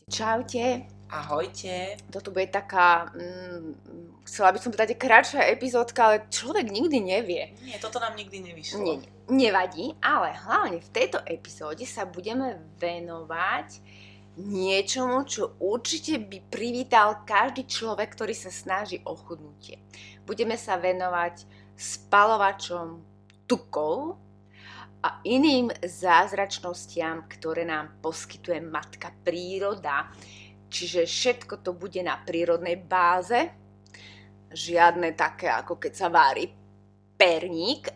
Čaute. Ahojte. Toto bude taká, chcela by som povedať kratšia epizódka, ale človek nikdy nevie. Nie, toto nám nikdy nevyšlo. Nevadí, ale hlavne v tejto epizóde sa budeme venovať niečomu, čo určite by privítal každý človek, ktorý sa snaží o chudnutie. Budeme sa venovať spaľovačom tukov a iným zázračnostiam, ktoré nám poskytuje matka príroda. Čiže všetko to bude na prírodnej báze, žiadne také, ako keď sa vári perník,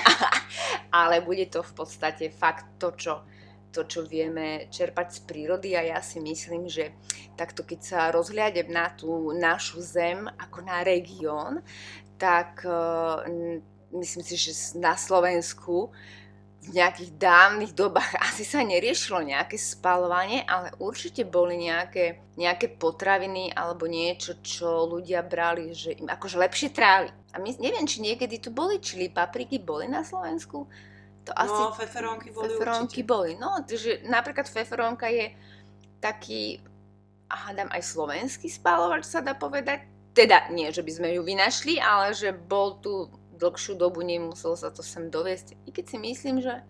ale bude to v podstate fakt to, čo vieme čerpať z prírody, a ja si myslím, že takto keď sa rozhliadem na tú našu zem ako na región, tak myslím si, že na Slovensku v nejakých dávnych dobách asi sa neriešilo nejaké spaľovanie, ale určite boli nejaké potraviny alebo niečo, čo ľudia brali, že im akože lepšie trávi. A neviem, či niekedy tu boli čili papriky, boli na Slovensku? To asi, feferónky boli určite. No, takže napríklad feferónka je taký, hádam, aj slovenský spaľovač, sa dá povedať. Teda nie, že by sme ju vynašli, ale že bol tu dlhšiu dobu, nemuselo sa to sem doviesť. I keď si myslím, že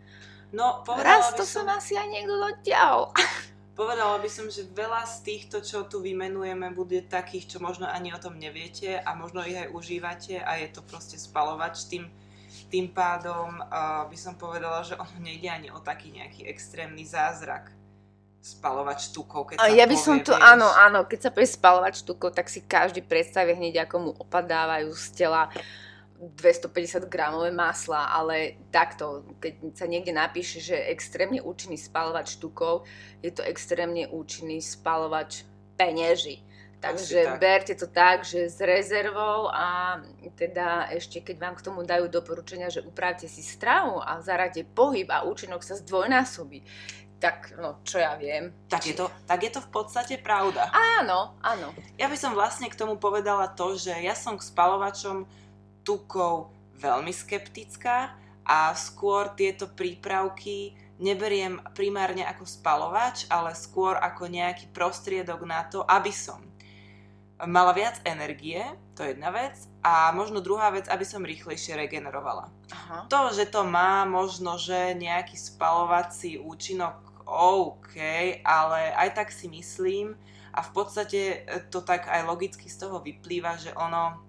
raz to som asi aj niekto dotiahol. Povedala by som, že veľa z týchto, čo tu vymenujeme, bude takých, čo možno ani o tom neviete a možno ich aj užívate a je to proste spaľovač. Tým pádom by som povedala, že ono nejde ani o taký nejaký extrémny zázrak. Spaľovač tukov, keď sa ja by som to, áno, keď sa povie spaľovač tukov, tak si každý predstaví hneď, ako mu opadávajú z tela 250 gramové masla, ale takto, keď sa niekde napíše, že extrémne účinný spaľovač tukov, je to extrémne účinný spaľovač peňeží. Takže berte to tak, že s rezervou, a teda ešte keď vám k tomu dajú doporučenia, že upravte si stravu a zaradte pohyb a účinok sa zdvojnásobí, tak čo ja viem. Tak je to v podstate pravda. Áno. Ja by som vlastne k tomu povedala to, že ja som k spaľovačom tukov veľmi skeptická a skôr tieto prípravky neberiem primárne ako spaľovač, ale skôr ako nejaký prostriedok na to, aby som mala viac energie, to je jedna vec, a možno druhá vec, aby som rýchlejšie regenerovala. Aha. To, že to má možno, že nejaký spaľovací účinok, OK, ale aj tak si myslím, a v podstate to tak aj logicky z toho vyplýva, že ono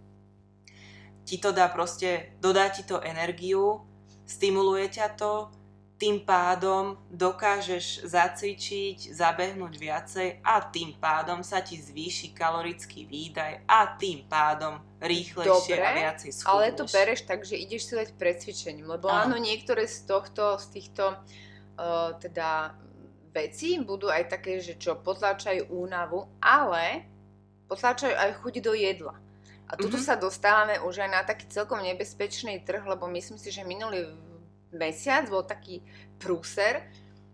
ti to dodá ti to energiu, stimuluje ťa to, tým pádom dokážeš zacvičiť, zabehnúť viacej a tým pádom sa ti zvýši kalorický výdaj a tým pádom rýchlejšie a viacej schudneš. Ale to bereš tak, že ideš si dať pred cvičením, lebo áno, niektoré z týchto teda vecí budú aj také, že čo potláčajú únavu, ale potláčajú aj chuť do jedla. A tuto sa dostávame už aj na taký celkom nebezpečný trh, lebo myslím si, že minulý mesiac bol taký prúser,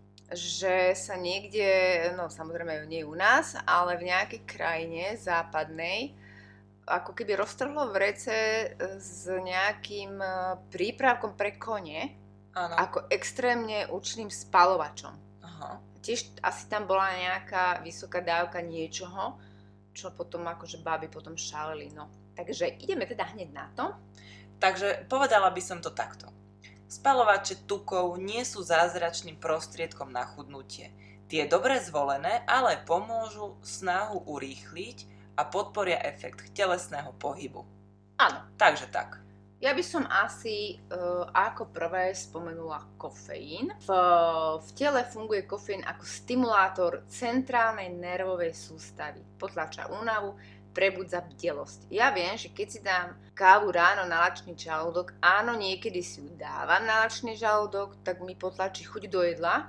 že sa niekde, samozrejme nie u nás, ale v nejakej krajine západnej, ako keby roztrhlo vrece s nejakým prípravkom pre kone, ako extrémne účinným spaľovačom. Aha. Tiež asi tam bola nejaká vysoká dávka niečoho, čo potom akože báby potom šalili, Takže ideme teda hneď na to. Takže povedala by som to takto. Spaľovače tukov nie sú zázračným prostriedkom na chudnutie. Tie dobre zvolené, ale pomôžu snahu urýchliť a podporia efekt telesného pohybu. Áno. Takže tak. Ja by som asi ako prvé spomenula kofeín. V tele funguje kofeín ako stimulátor centrálnej nervovej sústavy. Potláča únavu, prebudza bdelosť. Ja viem, že keď si dám kávu ráno na lačný žalúdok, áno, niekedy si ju dávam na lačný žalúdok, tak mi potlačí chuť do jedla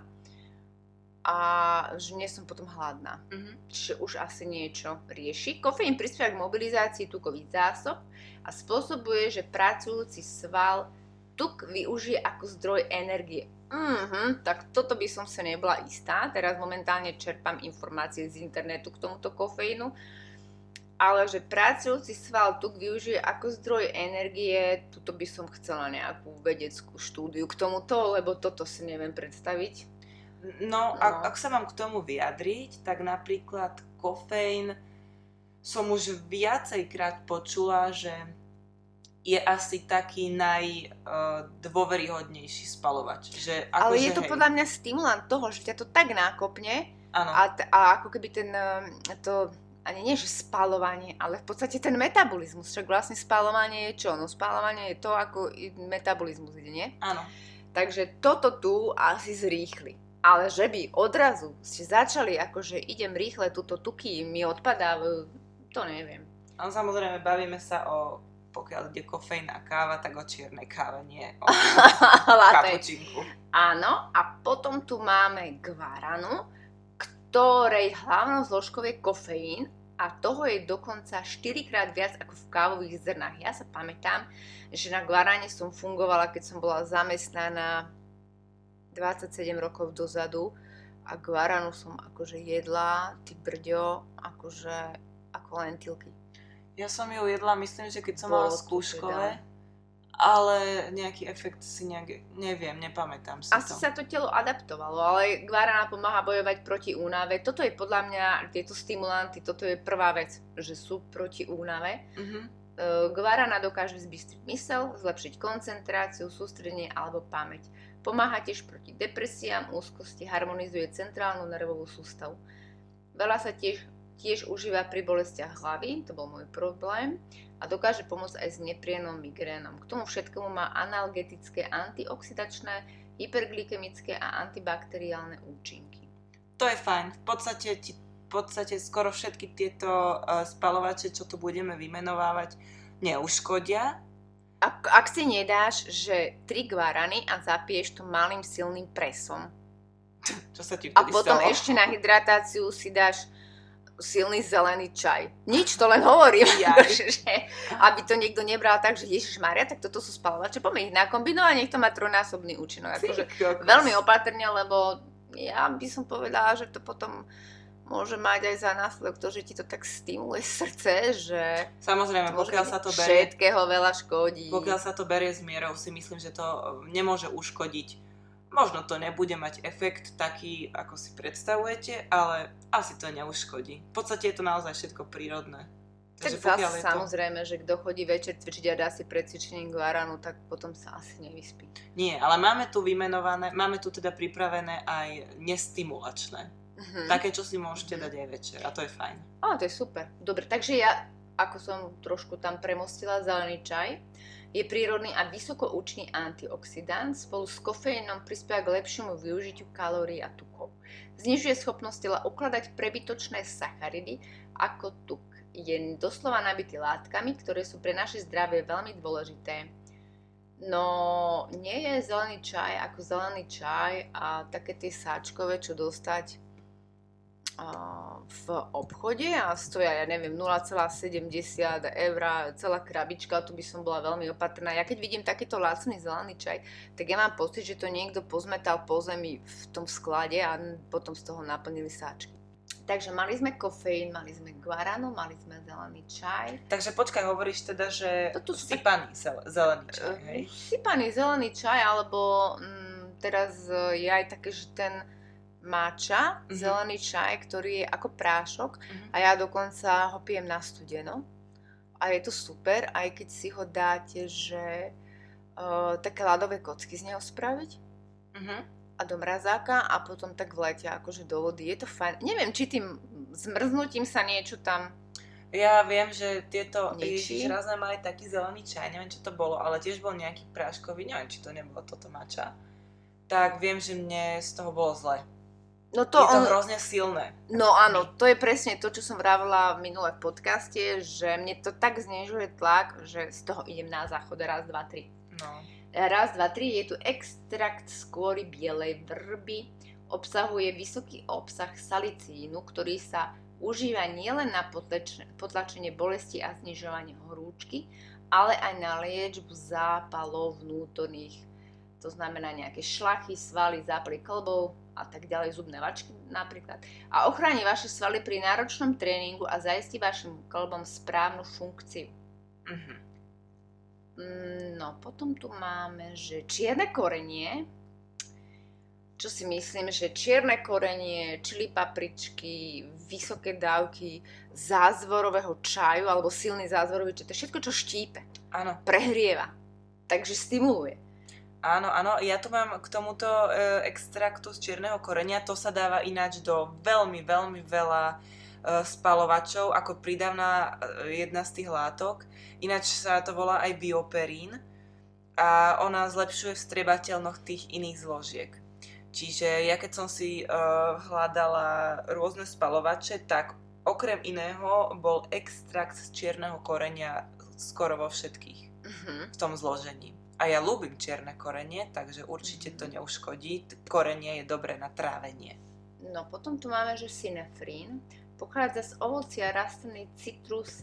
a že nie som potom hladná. Čiže už asi niečo rieši. Kofeín prispieva k mobilizácii tukových zásob a spôsobuje, že pracujúci sval tuk využije ako zdroj energie. Tak toto by som sa nebola istá. Teraz momentálne čerpám informácie z internetu k tomuto kofeínu. Ale že pracujúci sval tuk využije ako zdroj energie, tuto by som chcela nejakú vedeckú štúdiu k tomuto, lebo toto si neviem predstaviť. No, ak sa mám k tomu vyjadriť, tak napríklad kofeín som už viacejkrát počula, že je asi taký najdôveryhodnejší spalovač. Že, ale je to podľa mňa stimulant toho, že ťa to tak nákopne a ako keby to ani nie, že spalovanie, ale v podstate ten metabolizmus. Však vlastne spalovanie je čo? No spalovanie je to, ako metabolizmus ide, nie? Áno. Takže toto tu asi zrýchli. Ale že by odrazu ste začali, akože idem rýchle, túto tuky mi odpadávajú, to neviem. Ale samozrejme, bavíme sa o, pokiaľ ide kofeín a káva, tak o čiernej káve, nie o kapučinku. Áno, a potom tu máme guaranu, ktorej hlavnou zložkou je kofeín a toho je dokonca 4-krát viac ako v kávových zrnách. Ja sa pamätám, že na guarane som fungovala, keď som bola zamestnaná 27 rokov dozadu a guaranu som akože jedla, ty brďo, akože ako lentilky. Ja som ju jedla, myslím, že keď som mala skúškové, ale nejaký efekt si neviem, nepamätám si asi to. Asi sa to telo adaptovalo, ale guarana pomáha bojovať proti únave. Toto je podľa mňa, tieto stimulanty, toto je prvá vec, že sú proti únave. Guarana dokáže zbystriť myseľ, zlepšiť koncentráciu, sústredenie alebo pamäť. Pomáha tiež proti depresiám, úzkosti, harmonizuje centrálnu nervovú sústavu. Veľa sa tiež užíva pri bolestiach hlavy, to bol môj problém, a dokáže pomôcť aj s nepríjemnou migrénom. K tomu všetkomu má analgetické, antioxidačné, hyperglykemické a antibakteriálne účinky. To je fajn. V podstate skoro všetky tieto spalovače, čo tu budeme vymenovávať, neuškodia. Ak si nedáš, že 3 guarany a zapiješ to malým silným presom. Čo sa ti a potom ešte na hydratáciu si dáš silný zelený čaj. Nič, to len hovorím, že aby to niekto nebral tak, že Ježišmária, tak toto sú spalovače, poďme ich nakombinovať, nech to má trojnásobný účinok. Akože veľmi opatrne, lebo ja by som povedala, že to potom môže mať aj za následok to, že ti to tak stimuluje srdce, že samozrejme, pokiaľ sa to berie, všetkého veľa škodí. Pokiaľ sa to berie s mierou, si myslím, že to nemôže uškodiť. Možno to nebude mať efekt taký, ako si predstavujete, ale asi to neuškodí. V podstate je to naozaj všetko prírodné. Tak zase samozrejme, že kto chodí večer cvičiť a dá si pred cvičením guaranu, tak potom sa asi nevyspí. Nie, ale máme tu vymenované, máme tu teda pripravené aj nestimulačné. Také, čo si môžete dať aj večer a to je fajn. To je super. Dobre, takže ja, ako som trošku tam premostila, zelený čaj je prírodný a vysoko účinný antioxidant. Spolu s kofeínom prispieva k lepšiemu využitiu kalórií a tukov. Znižuje schopnosť tela ukladať prebytočné sacharidy ako tuk. Je doslova nabitý látkami, ktoré sú pre naše zdravie veľmi dôležité. No, nie je zelený čaj ako zelený čaj a také tie sáčkové, čo dostať v obchode a stoja, ja neviem, 0,70 eur, celá krabička, tu by som bola veľmi opatrná. Ja keď vidím takýto lacný zelený čaj, tak ja mám pocit, že to niekto pozmetal po zemi v tom sklade a potom z toho naplnili sáčky. Takže mali sme kofeín, mali sme guaranu, mali sme zelený čaj. Takže počkaj, hovoríš teda, že sypaný zelený čaj, hej? Sypaný zelený čaj, alebo teraz je aj také, že ten matcha, zelený čaj, ktorý je ako prášok a ja dokonca ho pijem na studeno a je to super, aj keď si ho dáte, že také ľadové kocky z neho spraviť a do mrazáka a potom tak v lete akože do vody, je to fajn. Neviem, či tým zmrznutím sa niečo tam ja viem, že tieto raz sme mali taký zelený čaj, neviem čo to bolo, ale tiež bol nejaký práškový, neviem či to nebolo toto matcha, tak viem, že mne z toho bolo zle. No to je to hrozne silné. No áno, to je presne to, čo som vravila minule v podcaste, že mne to tak znižuje tlak, že z toho idem na záchod raz, dva, tri. No. Raz, dva, tri, je tu extrakt skôry bielej vrby, obsahuje vysoký obsah salicínu, ktorý sa užíva nielen na potlačenie bolesti a znižovanie horúčky, ale aj na liečbu zápalov vnútorných. To znamená nejaké šlachy, svaly, zápaly klbov a tak ďalej, zubné vačky napríklad. A ochráni vaše svaly pri náročnom tréningu a zaistí vašim klbom správnu funkciu. No, potom tu máme, že čierne korenie. čo si myslím, že čierne korenie, čili papričky, vysoké dávky zázvorového čaju alebo silný zázvorový čaj, to je všetko, čo štípe. Áno. Prehrieva. Takže stimuluje. Áno, ja tu mám k tomuto extraktu z čierneho korenia, to sa dáva ináč do veľmi, veľmi veľa spalovačov, ako prídavná jedna z tých látok. Ináč sa to volá aj bioperín a ona zlepšuje vstriebateľnosť tých iných zložiek. Čiže ja keď som si hľadala rôzne spalovače, tak okrem iného bol extrakt z čierneho korenia skoro vo všetkých v tom zložení. A ja ľúbim čierne korenie, takže určite to neuškodí. Korenie je dobré na trávenie. No potom tu máme, že synefrín pochádza z ovocia rastliny Citrus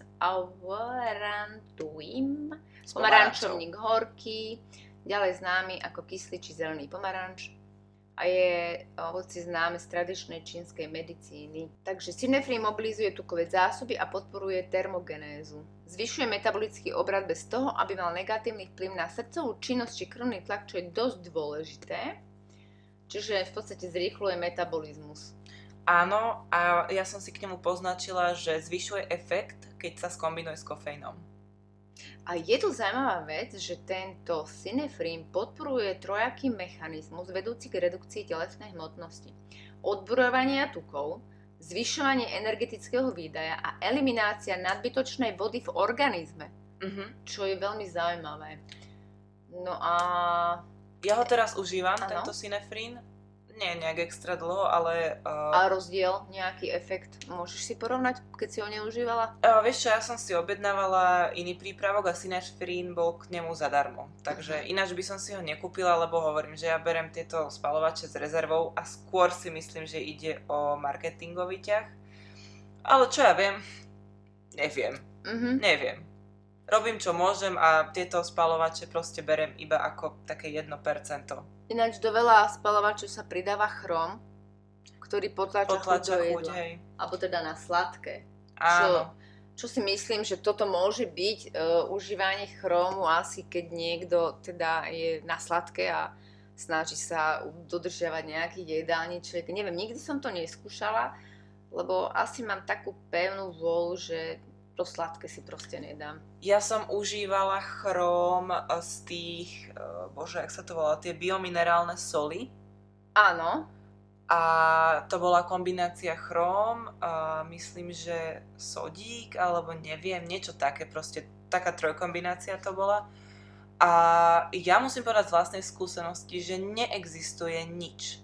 aurantuum, pomarančovník horký, ďalej známy ako kyslý či zelený pomaranč, a je ovocie známe z tradičnej čínskej medicíny. Takže synefrín mobilizuje tukové zásoby a podporuje termogenézu. Zvyšuje metabolický obrad bez toho, aby mal negatívny vplyv na srdcovú činnosť či krvný tlak, čo je dosť dôležité. Čiže v podstate zrýchluje metabolizmus. Áno, a ja som si k nemu poznačila, že zvyšuje efekt, keď sa skombinuje s kofeínom. A je tu zaujímavá vec, že tento synefrín podporuje trojaký mechanizmus vedúci k redukcii telesnej hmotnosti, odborovania tukov, zvyšovanie energetického výdaja a eliminácia nadbytočnej vody v organizme, čo je veľmi zaujímavé. No a... Ja ho teraz užívam, tento synefrín. Nie nejak extra dlho, ale... A rozdiel, nejaký efekt, môžeš si porovnať, keď si ho neužívala? Vieš čo, ja som si objednávala iný prípravok a synefrín bol k nemu zadarmo. Takže ináč by som si ho nekúpila, lebo hovorím, že ja berem tieto spalovače s rezervou a skôr si myslím, že ide o marketingový ťah. Ale čo ja viem? Neviem. Robím čo môžem a tieto spalovače proste berem iba ako také 1%. Ináč do veľa spalovačov sa pridáva chrom, ktorý potláča chuť do jedla. Alebo teda na sladké. Áno. Čo si myslím, že toto môže byť užívanie chromu asi keď niekto teda je na sladké a snaží sa dodržiavať nejaký jedálniček. Neviem, nikdy som to neskúšala, lebo asi mám takú pevnú vôľu, že to sladké si proste nedám. Ja som užívala chróm z tých, jak sa to volá, tie biominerálne soli. Áno. A to bola kombinácia chróm, myslím, že sodík, alebo neviem, niečo také, proste taká trojkombinácia to bola. A ja musím povedať z vlastnej skúsenosti, že neexistuje nič,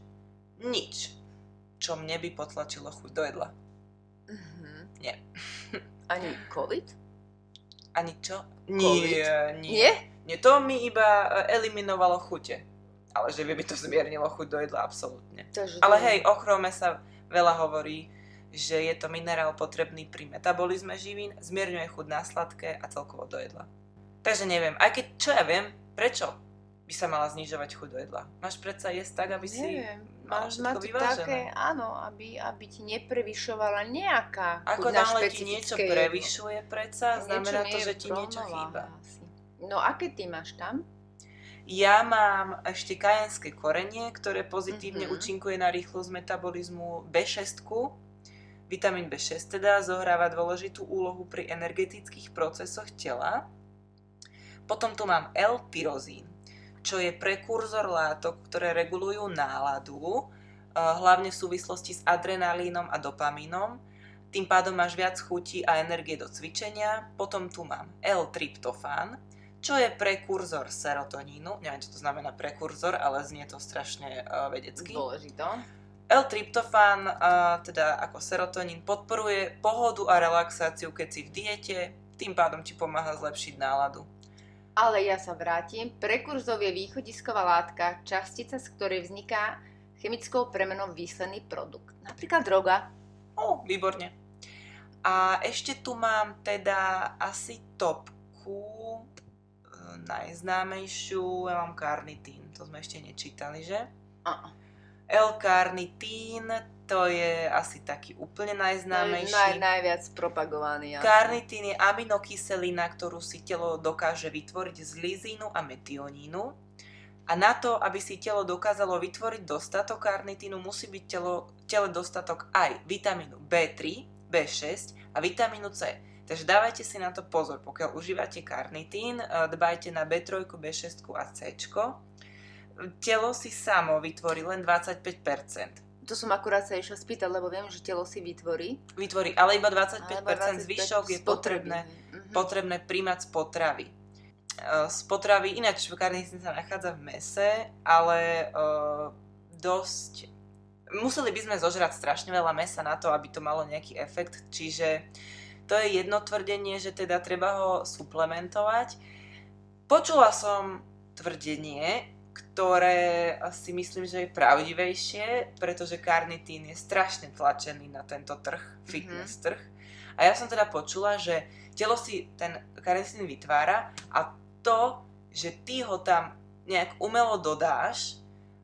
čo mne by potlačilo chuť do jedla. Nie. Ani COVID? Ani čo? Nie. Nie, to mi iba eliminovalo chute. Ale že by to zmiernilo chuť do jedla, absolútne. Ale hej, o chrome sa veľa hovorí, že je to minerál potrebný pri metabolizme živín, zmierňuje chuť na sladké a celkovo do jedla. Takže neviem, aj keď, čo ja viem, prečo by sa mala znižovať chuť do jedla? Máš predsa jesť tak, aby si mala všetko vyvážené? Také, áno, aby ti neprevyšovala nejaká ako chuť na náhle špecifické ti niečo prevyšuje predsa, znamená to, že ti niečo chýba. No aké ty máš tam? Ja mám ešte kajenské korenie, ktoré pozitívne účinkuje na rýchlosť metabolizmu B6. Vitamín B6 teda zohráva dôležitú úlohu pri energetických procesoch tela. Potom tu mám L-tyrozín, čo je prekurzor látok, ktoré regulujú náladu, hlavne v súvislosti s adrenalínom a dopamínom. Tým pádom máš viac chutí a energie do cvičenia. Potom tu mám L-tryptofán, čo je prekurzor serotonínu. Neviem, čo to znamená prekurzor, ale znie to strašne vedecky. Dôležito. L-tryptofán, teda ako serotonín, podporuje pohodu a relaxáciu, keď si v diete, tým pádom ti pomáha zlepšiť náladu. Ale ja sa vrátim. Prekurzor je východisková látka, častica, z ktorej vzniká chemickou premenou výsledný produkt. Napríklad droga. Výborne. A ešte tu mám teda asi topku, najznámejšiu, ja mám karnitín. To sme ešte nečítali, že? L-karnitín, to je asi taký úplne najznámejší. Najviac propagovaný. Karnitín je aminokyselina, ktorú si telo dokáže vytvoriť z lizínu a metionínu. A na to, aby si telo dokázalo vytvoriť dostatok karnitínu, musí byť tele dostatok aj vitamínu B3, B6 a vitamínu C. Takže dávajte si na to pozor, pokiaľ užívate karnitín, dbajte na B3, B6 a C. Telo si samo vytvorí len 25%. To som akurát sa išla spýtať, lebo viem, že telo si vytvorí. Vytvorí, ale iba 25%, zvyšok je potrebné príjmať z potravy. Z potravy, ináč karnitín sa nachádza v mese, ale museli by sme zožrať strašne veľa mesa na to, aby to malo nejaký efekt, čiže to je jedno tvrdenie, že teda treba ho suplementovať. Počula som tvrdenie, ktoré si myslím, že je pravdivejšie, pretože karnitín je strašne tlačený na tento trh, fitness trh. A ja som teda počula, že telo si ten karnitín vytvára a to, že ty ho tam nejak umelo dodáš,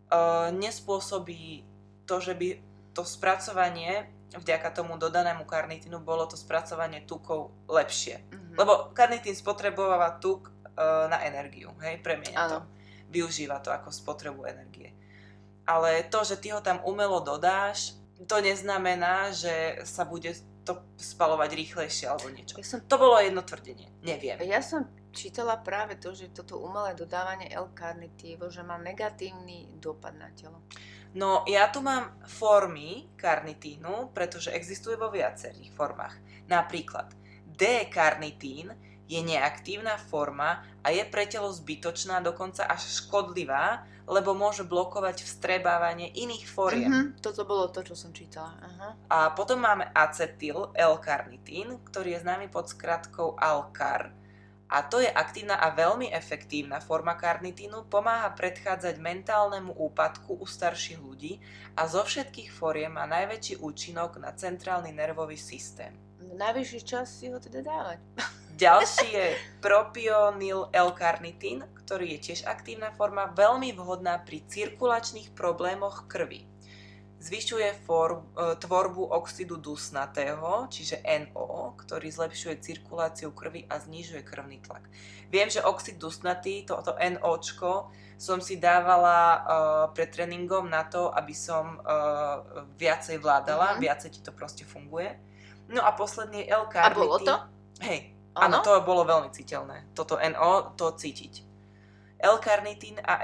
nespôsobí to, že by to spracovanie vďaka tomu dodanému karnitínu bolo to spracovanie tukov lepšie. Lebo karnitín spotrebováva tuk na energiu, hej, premieňa to. Využíva to ako spotrebu energie. Ale to, že ty ho tam umelo dodáš, to neznamená, že sa bude to spalovať rýchlejšie alebo niečo. To bolo jedno tvrdenie, neviem. Ja som čítala práve to, že toto umelé dodávanie L-karnitívu, že má negatívny dopad na telo. No, ja tu mám formy karnitínu, pretože existuje vo viacerých formách. Napríklad D-karnitín je neaktívna forma a je pre telo zbytočná, dokonca až škodlivá, lebo môže blokovať vstrebávanie iných foriem. Toto bolo to, čo som čítala. A potom máme acetyl L-karnitín, ktorý je známy pod skratkou Alkar. A to je aktívna a veľmi efektívna forma karnitínu, pomáha predchádzať mentálnemu úpadku u starších ľudí a zo všetkých foriem má najväčší účinok na centrálny nervový systém. Najvyšší čas si ho teda dávať. Ďalší je propionil L-karnitín, ktorý je tiež aktívna forma, veľmi vhodná pri cirkulačných problémoch krvi. Zvyšuje tvorbu oxidu dusnatého, čiže NO, ktorý zlepšuje cirkuláciu krvi a znižuje krvný tlak. Viem, že oxid dusnatý, toto NOčko, som si dávala pred tréningom na to, aby som viacej vládala, viacej ti to proste funguje. No a posledný je L-karnitín. A bolo to? Hej, áno, to bolo veľmi citeľné. Toto NO, to cítiť. L-karnitín a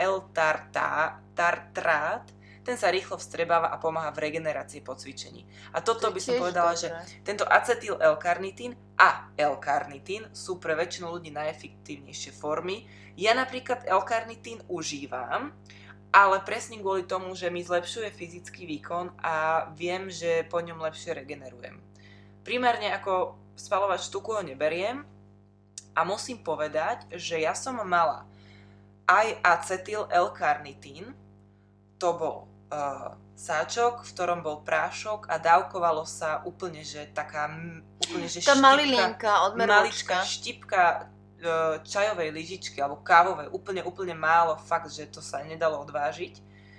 L-tartrát, ten sa rýchlo vstrebáva a pomáha v regenerácii po cvičení. A toto by som povedala, že tento acetyl L-karnitín a L-karnitín sú pre väčšinu ľudí najefektívnejšie formy. Ja napríklad L-karnitín užívam, ale presne kvôli tomu, že mi zlepšuje fyzický výkon a viem, že po ňom lepšie regenerujem. Primárne ako spalovač tuku ho neberiem a musím povedať, že ja som mala aj acetyl L-karnitín, to bol sáčok, v ktorom bol prášok a dávkovalo sa úplne, že taká úplne, že tá malilinka, malička štipka čajovej lyžičky alebo kávovej, úplne málo, fakt, že to sa nedalo odvážiť.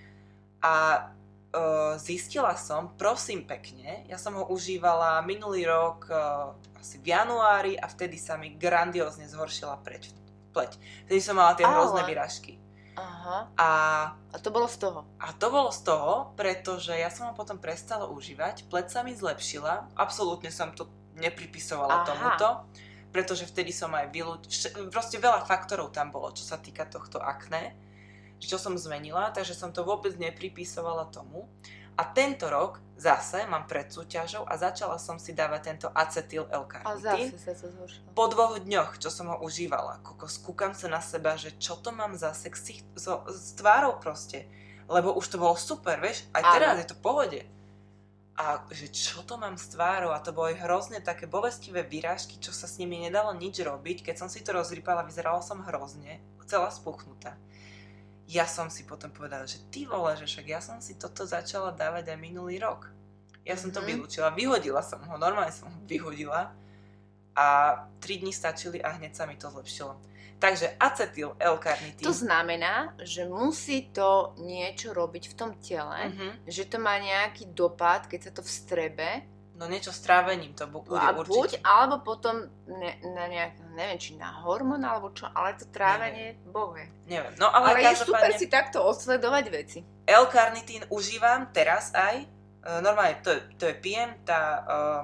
A zistila som, prosím pekne, ja som ho užívala minulý rok asi v januári a vtedy sa mi grandiózne zhoršila pleť. Vtedy som mala tie hrozné vyrážky. Aha. A to bolo z toho? A to bolo z toho, pretože ja som ho potom prestala užívať, pleť sa mi zlepšila, absolútne som to nepripisovala tomuto, pretože vtedy som aj proste veľa faktorov tam bolo, čo sa týka tohto akné, čo som zmenila, takže som to vôbec nepripisovala tomu. A tento rok zase mám pred súťažou a začala som si dávať tento acetyl L-karnitín. A zase sa to zhoršilo. Po 2 dňoch, čo som ho užívala, skúkam sa na seba, že čo to mám za sex s tvárou proste. Lebo už to bolo super, vieš, aj teraz je to v pohode. A že čo to mám s tvárou? A to boli hrozne také bolestivé vyrážky, čo sa s nimi nedalo nič robiť. Keď som si to rozrýpala, vyzerala som hrozne, celá spuchnutá. Ja som si potom povedala, že ty vole, že však ja som si toto začala dávať aj minulý rok. Ja som to vylúčila, vyhodila som ho, normálne som ho vyhodila a 3 dní stačili a hneď sa mi to zlepšilo. Takže acetyl L-karnitín. To znamená, že musí to niečo robiť v tom tele, že to má nejaký dopad, keď sa to vstrebe No niečo s trávením to bude A určite. buď, alebo potom na nejak, neviem, či na hormón, alebo čo, ale to trávenie, bohe. Neviem, no ale je super si takto odsledovať veci. L-karnitín užívam teraz aj, normálne to je pijem, tá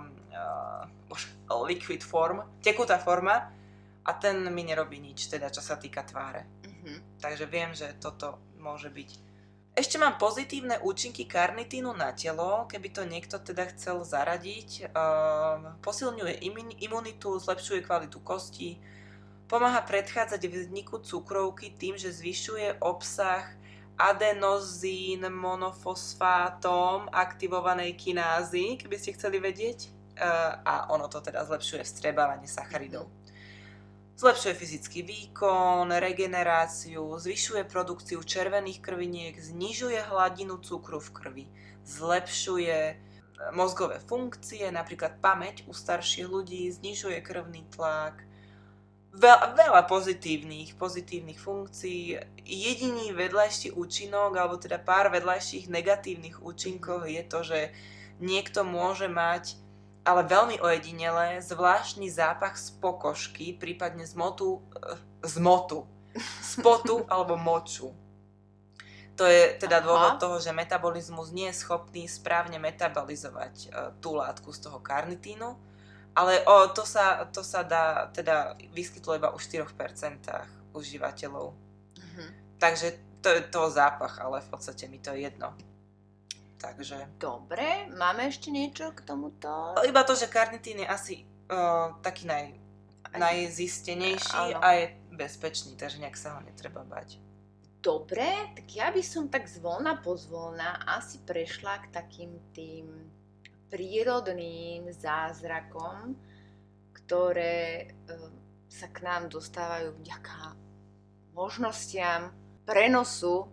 liquid form, tekutá forma a ten mi nerobí nič, teda čo sa týka tváre. Takže viem, že toto môže byť. Ešte mám pozitívne účinky karnitínu na telo, keby to niekto teda chcel zaradiť. Posilňuje imunitu, zlepšuje kvalitu kostí, pomáha predchádzať vzniku cukrovky tým, že zvyšuje obsah adenozín monofosfátom aktivovanej kinázy, keby ste chceli vedieť. A ono to teda zlepšuje vstrebávanie sacharidov. Zlepšuje fyzický výkon, regeneráciu, zvyšuje produkciu červených krviniek, znižuje hladinu cukru v krvi, zlepšuje mozgové funkcie, napríklad pamäť u starších ľudí, znižuje krvný tlak. Veľa pozitívnych funkcií. Jediný vedľajší účinok, alebo teda pár vedľajších negatívnych účinkov je to, že niekto môže mať, ale veľmi ojedinelé, zvláštny zápach z pokožky, prípadne z potu alebo moču. To je teda dôvod toho, že metabolizmus nie je schopný správne metabolizovať tú látku z toho karnitínu, ale to sa dá, teda vyskytlo iba u 4% užívateľov. Takže to je to zápach, ale v podstate mi to je jedno. Takže... Dobre, máme ešte niečo k tomuto? Iba to, že karnitín je asi taký najzistenejší a je bezpečný, takže nejak sa ho netreba bať. Dobre, tak ja by som tak zvolna pozvolna asi prešla k takým tým prírodným zázrakom, ktoré sa k nám dostávajú vďaka možnostiam prenosu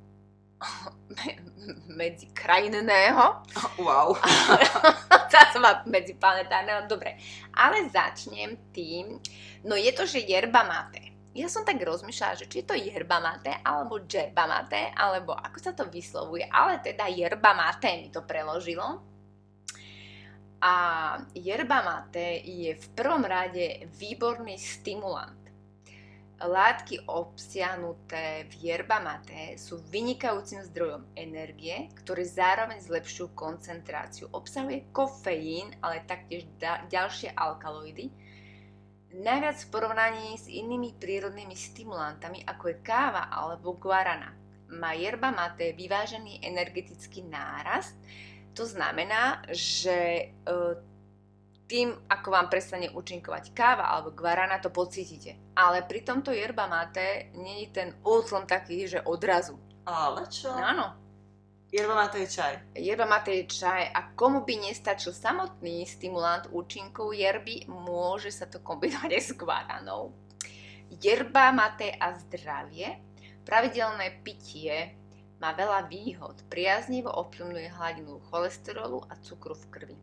medzikrajinného. Wow. Tá som má medziplanetárneho. Dobre, ale začnem tým, no je to, že yerba mate. Ja som tak rozmýšľala, že či je to yerba mate, alebo džerba mate, alebo ako sa to vyslovuje, ale teda yerba mate mi to preložilo. A yerba mate je v prvom rade výborný stimulant. Látky obsiahnuté v yerba mate sú vynikajúcim zdrojom energie, ktoré zároveň zlepšujú koncentráciu. Obsahuje kofeín, ale taktiež ďalšie alkaloidy. Najviac v porovnaní s inými prírodnými stimulantami, ako je káva alebo guarana. Má yerba mate vyvážený energetický nárast. To znamená, že tým, ako vám prestane účinkovať káva alebo guarana, to pocítite. Ale pri tomto yerba mate nie je ten útlom taký, že odrazu. Ale čo? Áno. Yerba mate je čaj. Yerba mate je čaj a komu by nestačil samotný stimulant účinkov yerby, môže sa to kombinovať aj s guaranou. Yerba mate a zdravie. Pravidelné pitie má veľa výhod. Priaznivo ovplyvňuje hladinu cholesterolu a cukru v krvi.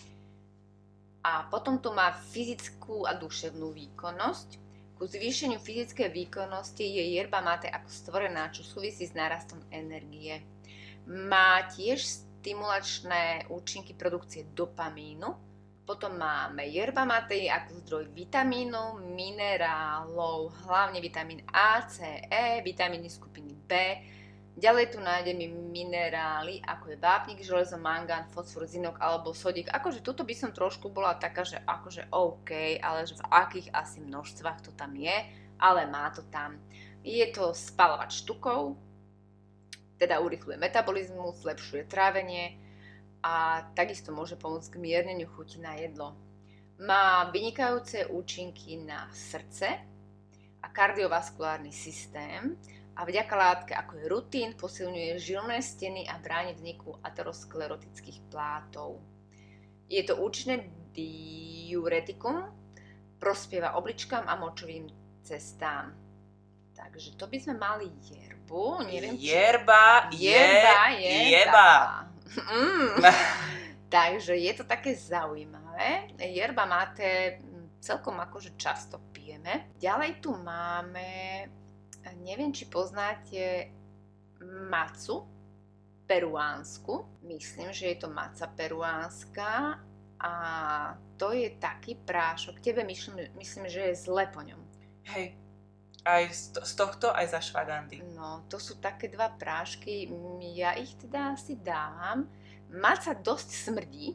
A potom tu má fyzickú a duševnú výkonnosť. Ku zvýšeniu fyzickej výkonnosti je yerba mate ako stvorená, čo súvisí s nárastom energie. Má tiež stimulačné účinky produkcie dopamínu. Potom máme yerba mate ako zdroj vitamínov, minerálov, hlavne vitamín A, C, E, vitamíny skupiny B. Ďalej tu nájdeme minerály, ako je vápnik, železo, mangán, fosfor, zinok alebo sodík. Akože tuto by som trošku bola taká, že akože OK, ale že v akých asi množstvách to tam je, ale má to tam. Je to spaľovač tukov, teda urýchľuje metabolizmus, zlepšuje trávenie a takisto môže pomôcť k mierneniu chuti na jedlo. Má vynikajúce účinky na srdce a kardiovaskulárny systém, a vďaka látke ako je rutín posilňuje žilné steny a bráni vzniku aterosklerotických plátov. Je to účinné diuretikum, prospieva obličkám a močovým cestám. Takže to by sme mali yerbu. Neviem, yerba je Takže je to také zaujímavé. Yerba mate celkom akože často pijeme. Ďalej tu máme... Neviem, či poznáte macu peruánsku. Myslím, že je to maca peruánska a to je taký prášok. Tebe myslím, že je zle po ňom. Hej, aj z tohto, aj za švagandy. No, to sú také dva prášky, ja ich teda asi dávam. Maca dosť smrdí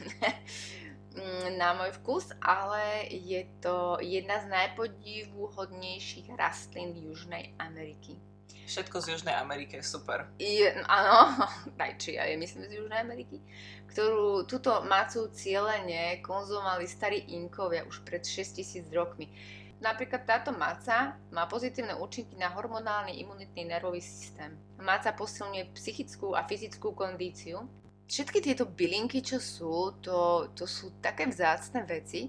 na môj vkus, ale je to jedna z najpodivuhodnejších rastlín Južnej Ameriky. Všetko z Južnej Ameriky je super. Áno, dajčia je myslím z Južnej Ameriky, ktorú túto macu cieľene konzumovali starí Inkovia už pred 6000 rokmi. Napríklad táto maca má pozitívne účinky na hormonálny imunitný nervový systém. Maca posilňuje psychickú a fyzickú kondíciu. Všetky tieto bylinky, čo sú, to sú také vzácne veci.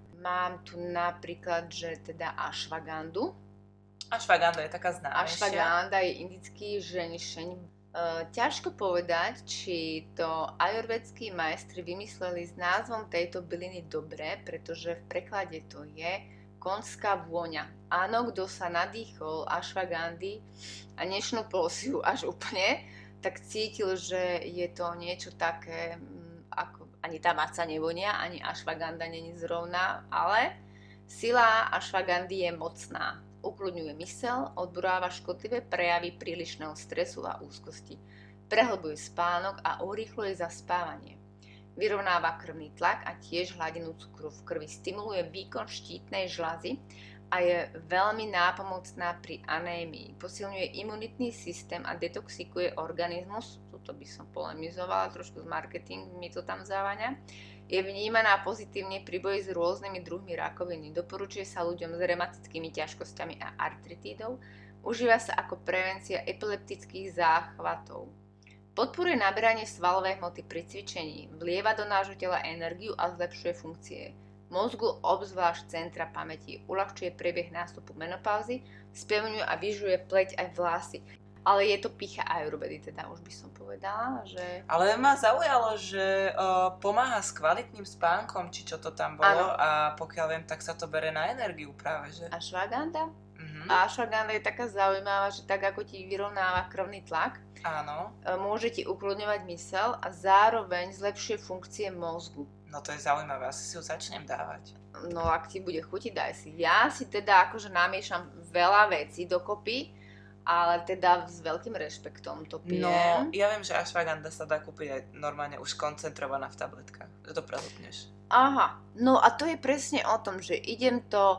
Mám tu napríklad, že teda ashwagandu. Ashwaganda je taká známejšia. Ashwaganda je indický ženišeň. Ťažko povedať, či to ajurvédski majstri vymysleli s názvom tejto byliny dobre, pretože v preklade to je konská vôňa. Áno, kto sa nadýchol ashwagandy a nešnúpol si ju až úplne, tak cítil, že je to niečo také, ako ani tá maca nevonia, ani ashwaganda není zrovna, ale sila ashwagandy je mocná. Ukľudňuje myseľ, odburáva škodlivé prejavy prílišného stresu a úzkosti. Prehlbuje spánok a urýchľuje zaspávanie. Vyrovnáva krvný tlak a tiež hladinu cukru v krvi, stimuluje výkon štítnej žľazy a je veľmi nápomocná pri anémii. Posilňuje imunitný systém a detoxikuje organizmus. Tuto by som polemizovala, trošku z marketing mi to tam závaňa. Je vnímaná pozitívne pri boji s rôznymi druhmi rakoviny. Doporučuje sa ľuďom s reumatickými ťažkosťami a artritídou. Užíva sa ako prevencia epileptických záchvatov. Podporuje naberanie svalovej hmoty pri cvičení, vlieva do nášho tela energiu a zlepšuje funkcie mozgu, obzvlášť centra pamäti, uľahčuje priebeh nástupu menopauzy, spevňuje a vyžuje pleť aj vlasy. Ale je to pýcha ajurvedy, teda už by som povedala, že... Ale ma zaujalo, že pomáha s kvalitným spánkom, či čo to tam bolo. Ano. A pokiaľ viem, tak sa to bere na energiu práve, že? Ashwagandha? A ashwagandha je taká zaujímavá, že tak ako ti vyrovnáva krvný tlak, áno, môže ti ukľudňovať myseľ a zároveň zlepšuje funkcie mozgu. No to je zaujímavé, asi si ju začnem dávať. No ak ti bude chutiť, daj si. Ja si teda akože namiešam veľa vecí dokopy, ale teda s veľkým rešpektom to pijem. No, ja viem, že ashwagandha sa dá kúpiť aj normálne už koncentrovaná v tabletkách, že to prehltneš. Aha, no a to je presne o tom, že idem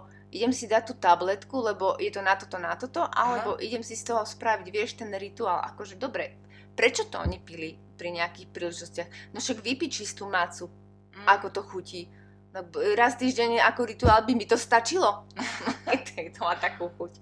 si dať tú tabletku, lebo je to na toto, alebo idem si z toho spraviť, vieš, ten rituál, akože dobre, prečo to oni pili pri nejakých príležitostiach? No však vypí čistú macu, ako to chutí. No, raz týždeň ako rituál by mi to stačilo, keď to má takú chuť.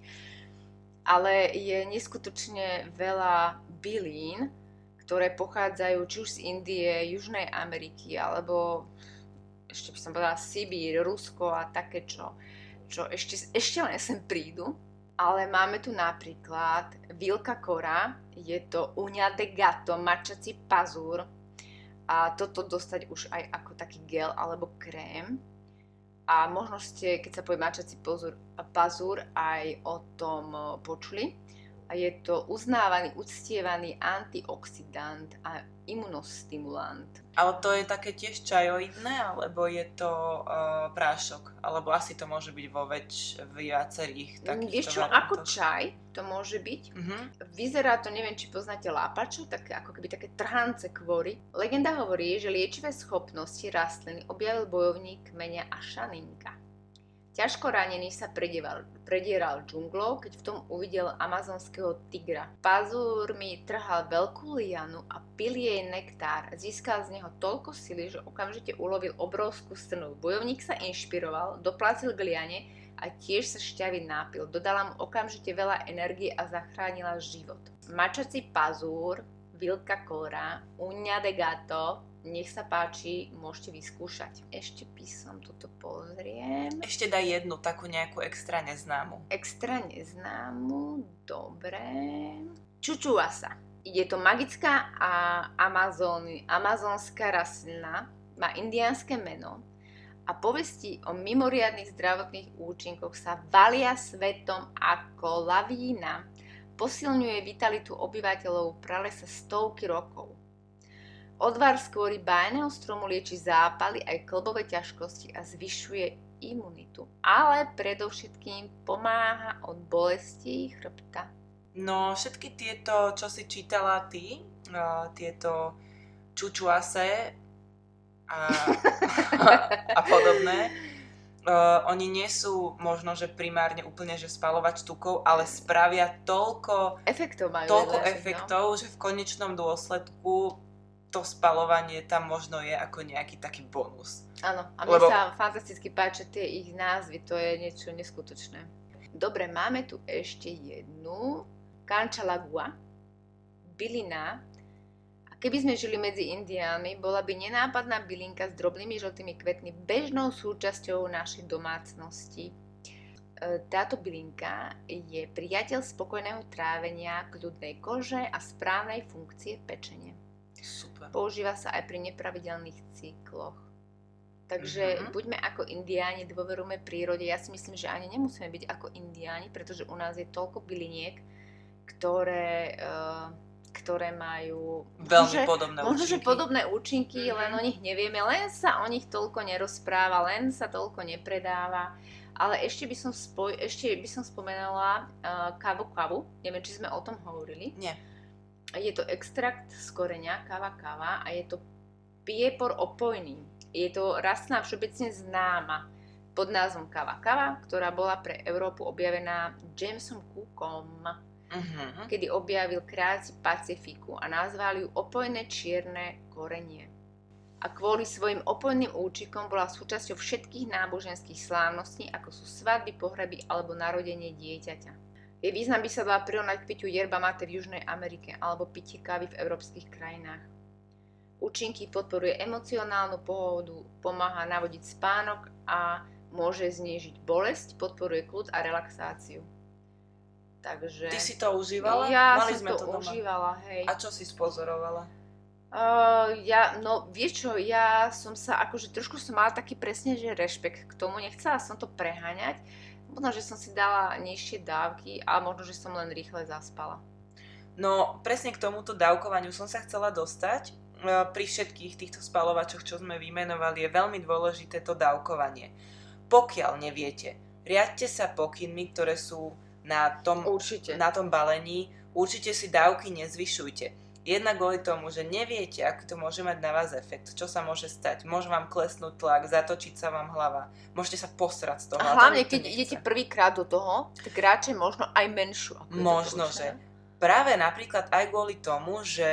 Ale je neskutočne veľa bylín, ktoré pochádzajú či už z Indie, Južnej Ameriky, alebo ešte by som povedala Sibír, Rusko a také čo ešte len sem prídu. Ale máme tu napríklad Vilca cora, je to Uña de gato, mačací pazúr. A toto dostať už aj ako taký gel alebo krém. A možno ste, keď sa povie mačací pazúr, aj o tom počuli. A je to uznávaný, uctievaný antioxidant a imunostimulant. Ale to je také tiež čajoidné, alebo je to prášok? Alebo asi to môže byť vo viacerých takýchto Vieš čo, variantoch. ako čaj to môže byť. Vyzerá to, neviem, či poznáte lápačo, také, ako keby také trhance kvory. Legenda hovorí, že liečivé schopnosti rastliny objavil bojovník kmeňa Ašaninka. Ťažko ranený sa predieral džunglou, keď v tom uvidel amazonského tigra. Pazúr mi trhal veľkú lianu a pil jej nektár. Získal z neho toľko sily, že okamžite ulovil obrovskú strnu. Bojovník sa inšpiroval, doplácil k liane a tiež sa šťavy nápil. Dodala mu okamžite veľa energie a zachránila život. Mačací pazúr, Vilca cora, Uña de gato, nech sa páči, môžete vyskúšať. Ešte by som toto pozriem. Ešte daj jednu takú nejakú extra neznámu. Extra neznámu, dobre. Čučúva sa. Je to magická a amazonská rastlina, má indiánske meno a povesti o mimoriadnych zdravotných účinkoch sa valia svetom ako lavína. Posilňuje vitalitu obyvateľov pralesa stovky rokov. Odvar z kôry bájneho stromu lieči zápaly aj klbové ťažkosti a zvyšuje imunitu. Ale predovšetkým pomáha od bolesti chrbta. No, všetky tieto, čo si čítala ty, tieto čučuase a podobné, oni nie sú možno, že primárne úplne, že spaľovač tukov, ale spravia toľko efektov, že v konečnom dôsledku to spaľovanie tam možno je ako nejaký taký bonus. Áno, a mne sa fantasticky páčia tie ich názvy, to je niečo neskutočné. Dobre, máme tu ešte jednu. Kanchalagua, bylina. A keby sme žili medzi Indiánmi, bola by nenápadná bylinka s drobnými žltými kvetmi bežnou súčasťou našej domácnosti. Táto bylinka je priateľ spokojného trávenia, kľudnej kože a správnej funkcie pečenia. Super. Používa sa aj pri nepravidelných cykloch. Takže buďme ako Indiáni, dôverujme prírode. Ja si myslím, že ani nemusíme byť ako Indiáni, pretože u nás je toľko byliniek, ktoré majú veľmi podobné účinky. Možno, že podobné účinky, len o nich nevieme, len sa o nich toľko nerozpráva, len sa toľko nepredáva. Ale ešte by som spomenula kavu. Neviem, či sme o tom hovorili. Nie. Je to extrakt z koreňa, káva a je to piepor opojný. Je to rastlina všeobecne známa pod názvom káva, ktorá bola pre Európu objavená Jamesom Cookom, kedy objavil kráť Pacifiku a nazvali ju opojné čierne korenie. A kvôli svojim opojným účinkom bola súčasťou všetkých náboženských slávností, ako sú svadby, pohreby alebo narodenie dieťaťa. Jej význam by sa dala prirovnať k pitiu yerba mate v Južnej Amerike alebo pitie kávy v európskych krajinách. Účinky podporuje emocionálnu pohodu, pomáha navodiť spánok a môže znížiť bolesť, podporuje kľud a relaxáciu. Takže... Ty si to užívala? Ja Mali som sme to doma. užívala, hej. A čo si spozorovala? Vieš čo, ja som sa, akože trošku som mala taký presne, že rešpekt k tomu, nechcela som to preháňať, možno, že som si dala nižšie dávky a možno, že som len rýchle zaspala. No, presne k tomuto dávkovaniu som sa chcela dostať. Pri všetkých týchto spaľovačoch, čo sme vymenovali, je veľmi dôležité to dávkovanie. Pokiaľ neviete, riadte sa pokynmi, ktoré sú na tom balení, určite si dávky nezvyšujte. Jednak kvôli tomu, že neviete, aký to môže mať na vás efekt, čo sa môže stať. Môže vám klesnúť tlak, zatočiť sa vám hlava, môžete sa posrať z toho. A hlavne, keď idete prvýkrát do toho, tak radšej možno aj menšiu. Možno, že práve napríklad aj kvôli tomu, že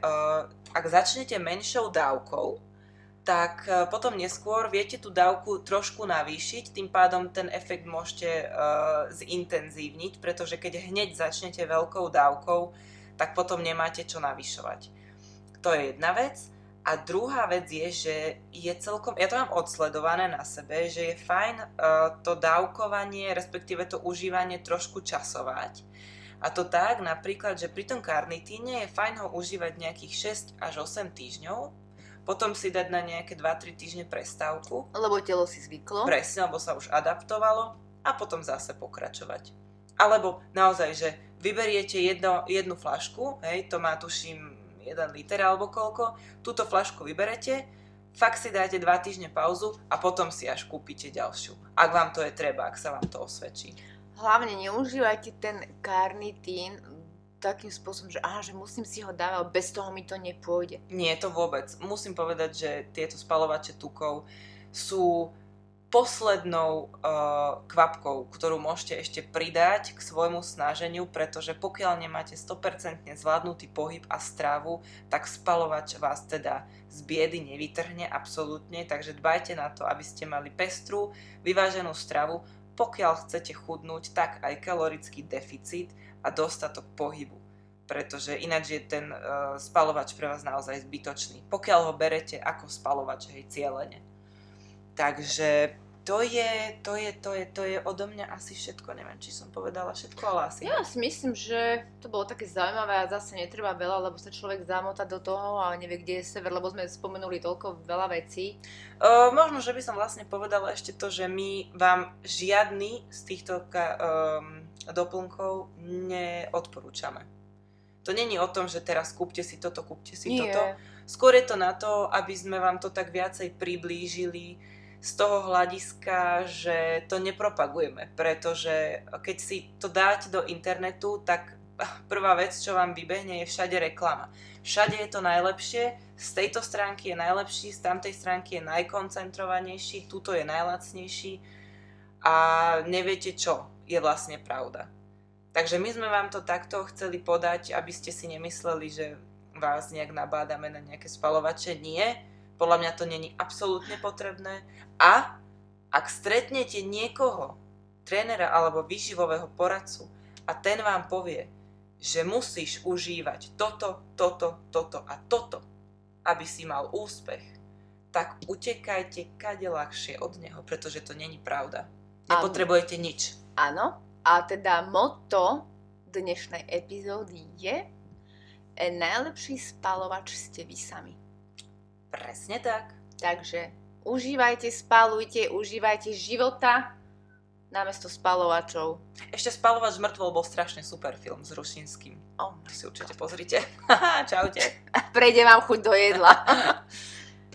ak začnete menšou dávkou, tak potom neskôr viete tú dávku trošku navýšiť, tým pádom ten efekt môžete zintenzívniť, pretože keď hneď začnete veľkou dávkou, tak potom nemáte čo navyšovať. To je jedna vec. A druhá vec je, že je celkom, ja to mám odsledované na sebe, že je fajn to dávkovanie, respektíve to užívanie trošku časovať. A to tak napríklad, že pri tom karnitíne je fajn ho užívať nejakých 6 až 8 týždňov, potom si dať na nejaké 2-3 týždne prestávku. Lebo telo si zvyklo. Presne, lebo sa už adaptovalo a potom zase pokračovať. Alebo naozaj, že vyberiete jednu fľašku, hej, to má tuším 1 liter alebo koľko, túto fľašku vyberete, fakt si dáte 2 týždne pauzu a potom si až kúpite ďalšiu. Ak vám to je treba, ak sa vám to osvedčí. Hlavne neužívajte ten karnitín takým spôsobom, že musím si ho dávať, bez toho mi to nepôjde. Nie, to vôbec. Musím povedať, že tieto spaľovače tukov sú poslednou kvapkou, ktorú môžete ešte pridať k svojmu snaženiu, pretože pokiaľ nemáte 100% zvládnutý pohyb a stravu, tak spaľovač vás teda z biedy nevytrhne absolútne, takže dbajte na to, aby ste mali pestrú, vyváženú stravu, pokiaľ chcete chudnúť, tak aj kalorický deficit a dostatok pohybu, pretože ináč je ten spaľovač pre vás naozaj zbytočný, pokiaľ ho berete ako spaľovač, hej, cielene. Takže to je odo mňa asi všetko. Neviem, či som povedala všetko, ale asi. Ja si myslím, že to bolo také zaujímavé a zase netreba veľa, lebo sa človek zamotá do toho a nevie, kde je sever, lebo sme spomenuli toľko veľa vecí. Možno, že by som vlastne povedala ešte to, že my vám žiadny z týchto doplnkov neodporúčame. To není o tom, že teraz kúpte si toto. Nie. Skôr je to na to, aby sme vám to tak viacej priblížili z toho hľadiska, že to nepropagujeme, pretože keď si to dáte do internetu, tak prvá vec, čo vám vybehne, je všade reklama. Všade je to najlepšie, z tejto stránky je najlepší, z tamtej stránky je najkoncentrovanejší, tuto je najlacnejší a neviete, čo je vlastne pravda. Takže my sme vám to takto chceli podať, aby ste si nemysleli, že vás nejak nabádame na nejaké spaľovače. Nie, podľa mňa to není absolútne potrebné. A ak stretnete niekoho, trénera alebo výživového poradcu a ten vám povie, že musíš užívať toto a toto, aby si mal úspech, tak utekajte kade ľahšie od neho, pretože to není pravda. Nepotrebujete nič. Áno, a teda motto dnešnej epizódy je najlepší spaľovač ste vy sami. Presne tak. Takže užívajte, spaľujte, užívajte života namiesto spaľovačov. Ešte Spaľovač mŕtvol bol strašne super film s Rušinským. Oh, si určite pozrite. Čaute. Prejde vám chuť do jedla.